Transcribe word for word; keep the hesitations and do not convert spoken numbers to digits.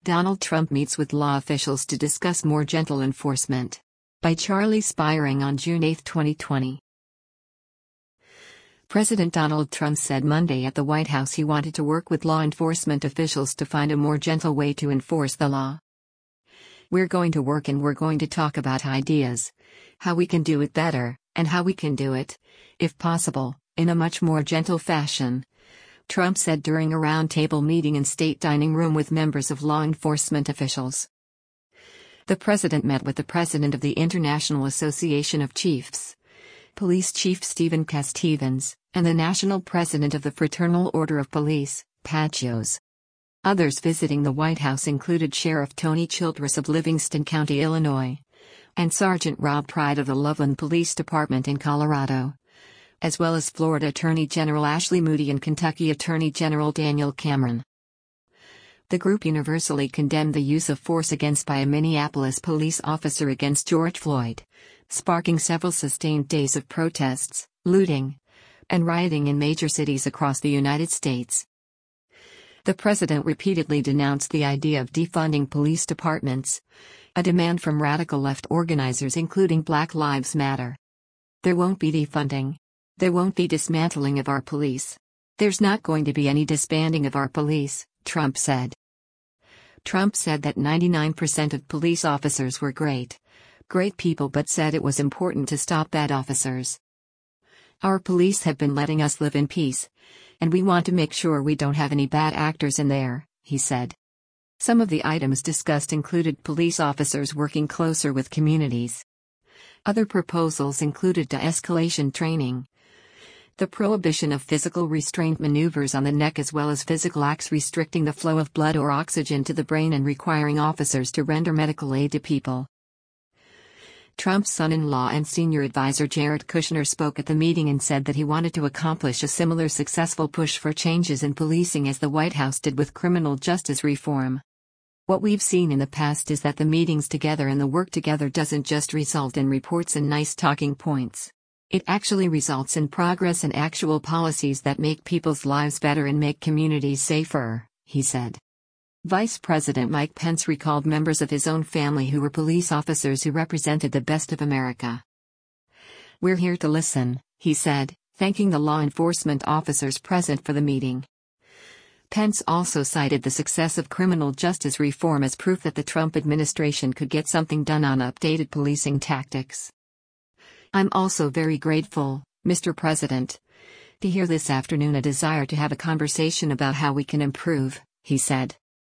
Donald Trump meets with law officials to discuss more gentle enforcement. By Charlie Spiring on June eighth, twenty twenty. President Donald Trump said Monday at the White House he wanted to work with law enforcement officials to find a more gentle way to enforce the law. "We're going to work and we're going to talk about ideas, how we can do it better, and how we can do it, if possible, in a much more gentle fashion," Trump said during a roundtable meeting in State Dining Room with members of law enforcement officials. The president met with the president of the International Association of Chiefs, Police Chief Stephen K. Stevens, and the national president of the Fraternal Order of Police, Pacios. Others visiting the White House included Sheriff Tony Childress of Livingston County, Illinois, and Sergeant Rob Pride of the Loveland Police Department in Colorado, as well as Florida Attorney General Ashley Moody and Kentucky Attorney General Daniel Cameron. The group universally condemned the use of force against by a Minneapolis police officer against George Floyd, sparking several sustained days of protests, looting, and rioting in major cities across the United States. The president repeatedly denounced the idea of defunding police departments, a demand from radical left organizers including Black Lives Matter. "There won't be defunding. There won't be dismantling of our police. There's not going to be any disbanding of our police," Trump said. Trump said that ninety-nine percent of police officers were great, great people, but said it was important to stop bad officers. "Our police have been letting us live in peace, and we want to make sure we don't have any bad actors in there," he said. Some of the items discussed included police officers working closer with communities. Other proposals included de-escalation training, the prohibition of physical restraint maneuvers on the neck, as well as physical acts restricting the flow of blood or oxygen to the brain and requiring officers to render medical aid to people. Trump's son-in-law and senior advisor Jared Kushner spoke at the meeting and said that he wanted to accomplish a similar successful push for changes in policing as the White House did with criminal justice reform. "What we've seen in the past is that the meetings together and the work together doesn't just result in reports and nice talking points. It actually results in progress and actual policies that make people's lives better and make communities safer," he said. Vice President Mike Pence recalled members of his own family who were police officers who represented the best of America. "We're here to listen," he said, thanking the law enforcement officers present for the meeting. Pence also cited the success of criminal justice reform as proof that the Trump administration could get something done on updated policing tactics. "I'm also very grateful, Mister President, to hear this afternoon a desire to have a conversation about how we can improve," he said.